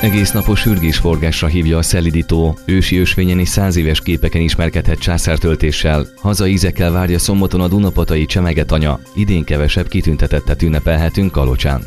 Egész napos sürgésforgásra hívja a szelídító. Ősi ösvényen és 100 éves képeken ismerkedhet császártöltéssel. Hazai ízekkel várja Szombaton a dunapatai Csemegetanya. Idén kevesebb kitüntetettet ünnepelhetünk Kalocsán.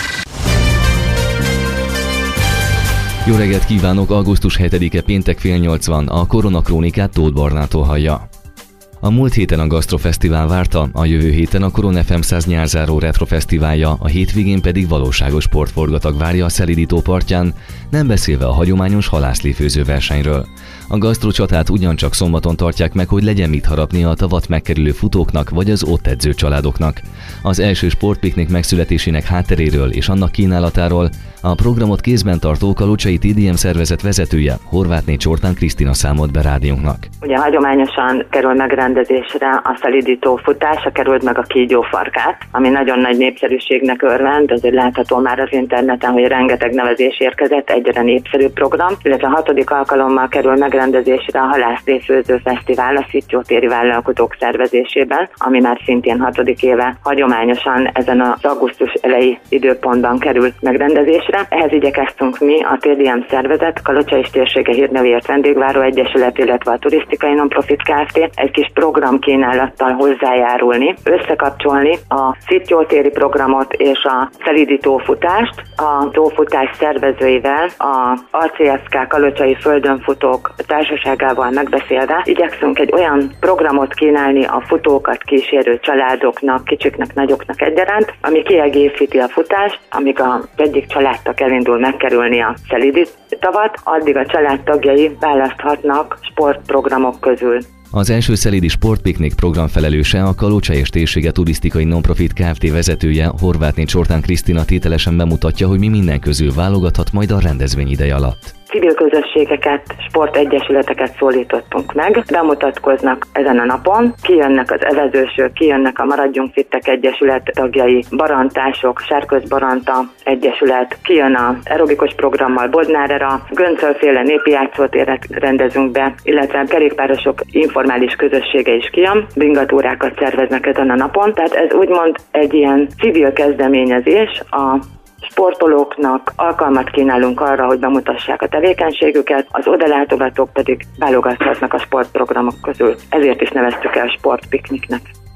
Jó reggelt kívánok, augusztus 7-e péntek fél 8 van, a Koronakrónikát Tóth Barnától hallja. A múlt héten a Gasztrofesztivál várta, a jövő héten a Koron FM 100 nyárzáró retrofesztiválja, a hétvégén pedig valóságos sportforgatag várja a szelídító partján, nem beszélve a hagyományos halászléfőző versenyről. A gasztrocsatát ugyancsak szombaton tartják meg, hogy legyen mit harapni a tavat megkerülő futóknak vagy az ott edző családoknak. Az első sportpiknik megszületésének hátteréről és annak kínálatáról a programot kézben tartó Kalocsai TDM szervezet vezetője, Horvátné Csortán Krisztina számolt be rádiónknak. Ugye hagyományosan kerül megrendezésre a szelídító futás, került meg a kígyófarkát, ami nagyon nagy népszerűségnek örvend, azért látható már az interneten, hogy rengeteg nevezés érkezett, egyre népszerű program, illetve a 6. alkalommal kerül megrendezésre a Halászléfőző Fesztivál a Szittyótéri vállalkozók szervezésében, ami már szintén 6. éve hagyományosan ezen az augusztus elejé időpontban került megrendezésre. Ehhez igyekeztünk mi, a TDM szervezet, Kalocsa és térsége hírnevéért vendégváró egyesület, illetve a Turisztikai Nonprofit Kft. Egy kis programkínálattal hozzájárulni, összekapcsolni a Szittyótéri programot és a szelídító futást, a tófutás szervezőivel, a ACSK Kalocsai Földönfutók társaságával megbeszélve igyekszünk egy olyan programot kínálni a futókat kísérő családoknak, kicsiknek, nagyoknak egyaránt, ami kiegészíti a futást, amíg az egyik családtag elindul megkerülni a szelídítavat, addig a családtagjai választhatnak sportprogramok közül. Az első szelídi sportpiknik program felelőse, a Kalocsa és térsége Turisztikai Nonprofit Kft. Vezetője, Horvátné Csortán Krisztina tételesen bemutatja, hogy mi minden közül válogathat majd a rendezvény ideje alatt. Civil közösségeket, sportegyesületeket szólítottunk meg, bemutatkoznak ezen a napon, kijönnek az evezősök, kijönnek a Maradjunk Fittek Egyesület tagjai, barantások, Sárköz Baranta Egyesület, kijön az aerobikus programmal Bodnárera, Göncölféle népi játszótéret rendezünk be, illetve kerékpárosok informális közössége is kijön, bringatúrákat szerveznek ezen a napon, tehát ez úgymond egy ilyen civil kezdeményezés, a sportolóknak alkalmat kínálunk arra, hogy bemutassák a tevékenységüket, az odalátogatók pedig válogathatnak a sportprogramok közül. Ezért is neveztük el sportpikniknek.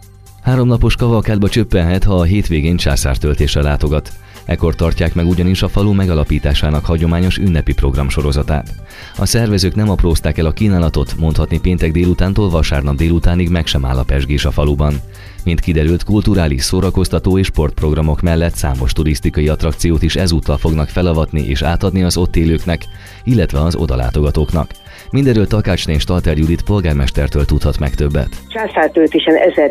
3 napos kavalkádba csöppenhet, ha a hétvégén császártöltésre látogat. Ekkor tartják meg ugyanis a falu megalapításának hagyományos ünnepi programsorozatát. A szervezők nem aprózták el a kínálatot, mondhatni péntek délutántól vasárnap délutánig meg sem áll a pezsgés a faluban. Mint kiderült, kulturális, szórakoztató és sportprogramok mellett számos turisztikai attrakciót is ezúttal fognak felavatni és átadni az ott élőknek, illetve az odalátogatóknak. Mindenről Takácsné Stalter Judit polgármestertől tudhat meg többet. Császártöltésen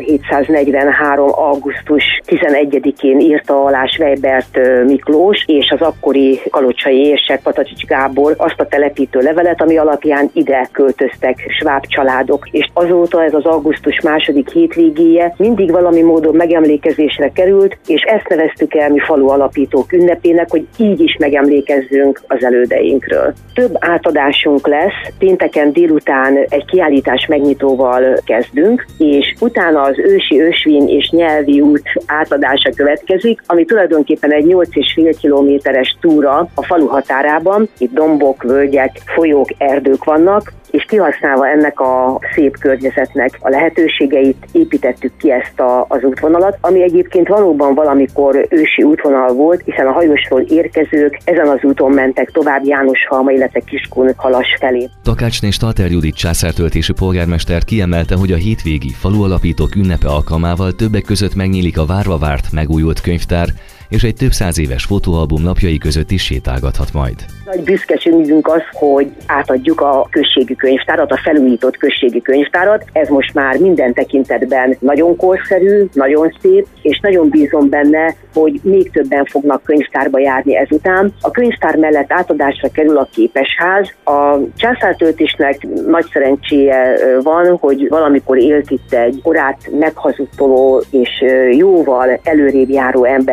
1743. augusztus 11-én írta alá Schweibert Miklós és az akkori kalocsai érsek Patacsics Gábor azt a telepítő levelet, ami alapján ide költöztek sváb családok. És azóta ez az augusztus 2. hétvégéje mindig valami módon megemlékezésre került, és ezt neveztük el mi falu alapítók ünnepének, hogy így is megemlékezzünk az elődeinkről. Több átadásunk lesz, pénteken délután egy kiállítás megnyitóval kezdünk, és utána az ősi ösvény és nyelvi út átadása következik, ami tulajdonképpen egy 8,5 kilométeres túra a falu határában. Itt dombok, völgyek, folyók, erdők vannak, és kihasználva ennek a szép környezetnek a lehetőségeit építettük ki ezt az útvonalat, ami egyébként valóban valamikor ősi útvonal volt, hiszen a Hajosról érkezők ezen az úton mentek tovább Jánoshalma, illetve Kiskun-Halas felé. Takácsné Stalter Judit császártöltési polgármester kiemelte, hogy a hétvégi falualapítók ünnepe alkalmával többek között megnyílik a várva várt megújult könyvtár, és egy több 100 éves fotóalbum napjai között is sétálgathat majd. Nagy büszkeségünk az, hogy átadjuk a községi könyvtárat, a felújított községi könyvtárat. Ez most már minden tekintetben nagyon korszerű, nagyon szép, és nagyon bízom benne, hogy még többen fognak könyvtárba járni ezután. A könyvtár mellett átadásra kerül a képesház. A császártöltésnek nagy szerencséje van, hogy valamikor élt itt egy korát meghazudtoló és jóval előrébb járó ember,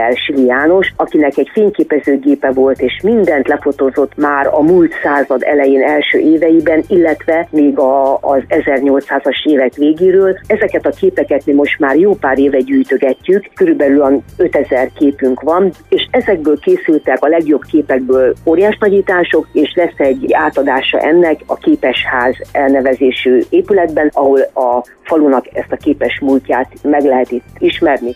Bódi János, akinek egy fényképezőgépe volt, és mindent lefotózott már a múlt század elején első éveiben, illetve még az 1800-as évek végéről. Ezeket a képeket mi most már jó pár éve gyűjtögetjük, körülbelül 5000 képünk van, és ezekből készültek a legjobb képekből óriás nagyítások, és lesz egy átadása ennek a Képesház elnevezésű épületben, ahol a falunak ezt a képes múltját meg lehet itt ismerni.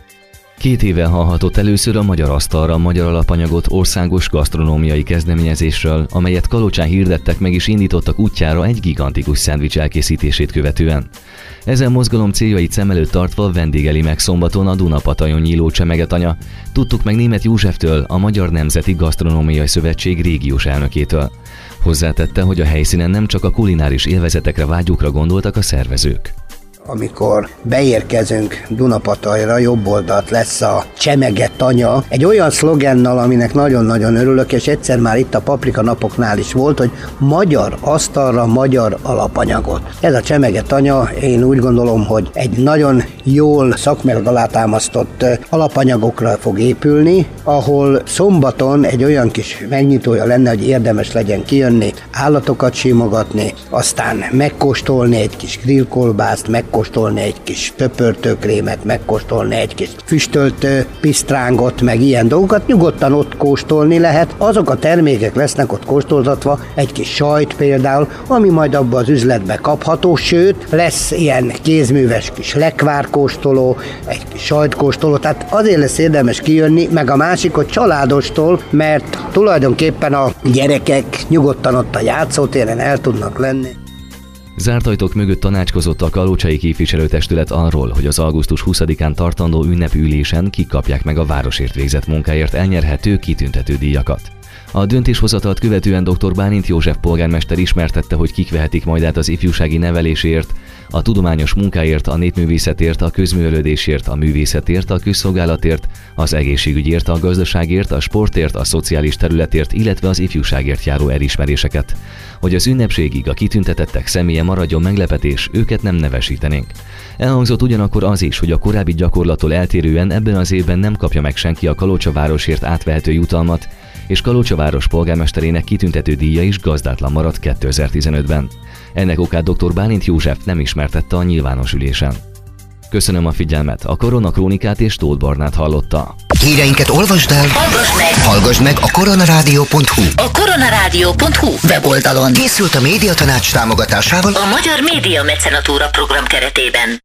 2 éve hallhatott először a Magyar Asztalra magyar alapanyagot országos gasztronómiai kezdeményezésről, amelyet Kalocsán hirdettek meg és indítottak útjára egy gigantikus szendvics elkészítését követően. Ezen mozgalom céljait szem előtt tartva vendégeli meg szombaton a Dunapatajon nyíló Csemegetanya. Tudtuk meg Németh Józseftől, a Magyar Nemzeti Gasztronómiai Szövetség régiós elnökétől. Hozzátette, hogy a helyszínen nem csak a kulináris élvezetekre, vágyukra gondoltak a szervezők. Amikor beérkezünk Dunapatajra, jobb oldalt lesz a Csemegetanya, egy olyan szlogennal, aminek nagyon-nagyon örülök, és egyszer már itt a Paprika napoknál is volt, hogy magyar asztalra, magyar alapanyagot. Ez a Csemegetanya, én úgy gondolom, hogy egy nagyon jól szakmailag alátámasztott alapanyagokra fog épülni, ahol szombaton egy olyan kis megnyitója lenne, hogy érdemes legyen kijönni, állatokat simogatni, aztán megkóstolni egy kis grillkolbászt, megkóstolni egy kis pöpörtőkrémet, megkóstolni egy kis füstölt pisztrángot, meg ilyen dolgokat, nyugodtan ott kóstolni lehet. Azok a termékek lesznek ott kóstoltatva, egy kis sajt például, ami majd abban az üzletbe kapható, sőt, lesz ilyen kézműves kis lekvárkóstoló, egy kis sajtkóstoló, tehát azért lesz érdemes kijönni, meg a másik, hogy családostól, mert tulajdonképpen a gyerekek nyugodtan ott a játszótéren el tudnak lenni. Zárt ajtók mögött tanácskozott a kalocsai képviselőtestület arról, hogy az augusztus 20-án tartandó ünnepülésen kik kapják meg a városért végzett munkáért elnyerhető kitüntető díjakat. A döntéshozatalt követően dr. Bálint József polgármester ismertette, hogy kik vehetik majd át az ifjúsági nevelésért, a tudományos munkáért, a népművészetért, a közművelődésért, a művészetért, a közszolgálatért, az egészségügyért, a gazdaságért, a sportért, a szociális területért, illetve az ifjúságért járó elismeréseket. Hogy az ünnepségig a kitüntetettek személye maradjon meglepetés, őket nem nevesítenénk. Elhangzott ugyanakkor az is, hogy a korábbi gyakorlattól eltérően ebben az évben nem kapja meg senki a Kalocsa városért átvehető jutalmat, és Kalocsa város polgármesterének kitüntető díja is gazdátlan maradt 2015-ben. Ennek okát dr. Bálint József nem ismertette a nyilvános ülésen. Köszönöm a figyelmet, a Koronakrónikát és Tóth Barnát hallotta. Híreinket olvasd el, hallgass meg a koronaradio.hu. A koronaradio.hu weboldalon. Készült a Médiatanács támogatásával a Magyar Média Mecenatúra program keretében.